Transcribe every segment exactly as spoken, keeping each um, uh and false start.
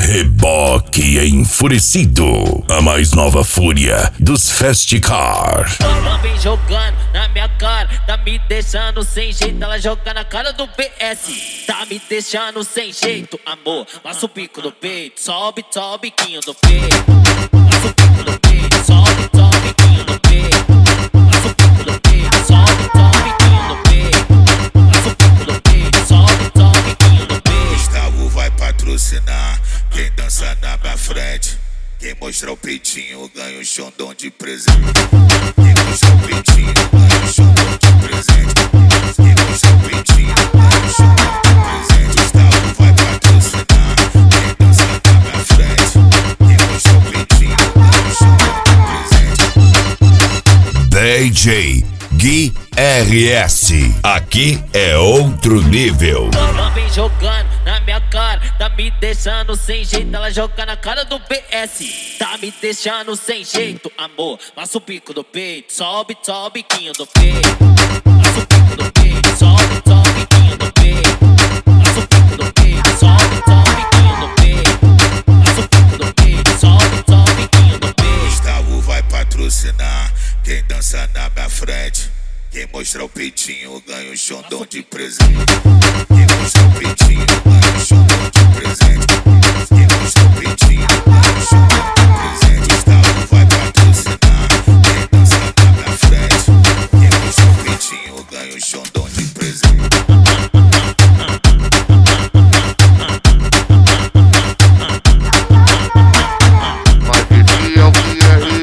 Reboque enfurecido, a mais nova fúria dos Fast Car. Ela vem jogando na minha cara, tá me deixando sem jeito. Ela joga na cara do B S, tá me deixando sem jeito, amor. Passa o bico do peito, sobe, sobe o biquinho do peito. Passa o bico do peito, sobe, sobe o biquinho do peito. Passa o bico do peito, sobe, sobe o biquinho do peito. Passa o bico do peito, sobe, sobe o biquinho do peito. Gustavo vai patrocinar quem dança na minha frente. Quem mostrar o peitinho ganha um xondão de presente. Quem mostrar o peitinho ganha um xondão de presente. Quem mostrar o peitinho ganha um xondão de presente. Gustavo vai patrocinar quem dança na minha frente. Quem mostrar o peitinho ganha um xondão de presente. D J Gui R S, aqui é outro nível. Ela vem jogando na minha cara, tá me deixando sem jeito. Ela joga na cara do B S, tá me deixando sem jeito, amor. Passa o bico do peito, sobe, sobe o biquinho do peito. Passa o bico do peito, sobe, sobe o biquinho do peito. Passa o bico do peito, sobe, sobe o biquinho do peito. Passa o bico do peito, sobe, sobe o biquinho do peito. Gustavo vai patrocinar quem dança na minha frente. Quem mostrar o peitinho ganha um xondão de presente. Quem mostrar o peitinho ganha um xondão de presente. Quem mostrar o peitinho ganha um xondão de presente. Gustavo vai patrocinar quem dança na minha frente. Quem mostrar o peitinho ganha um xondão de presente.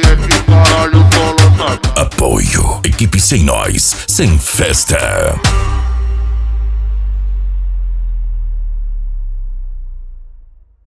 Apoio, equipe sem nós, sem festa.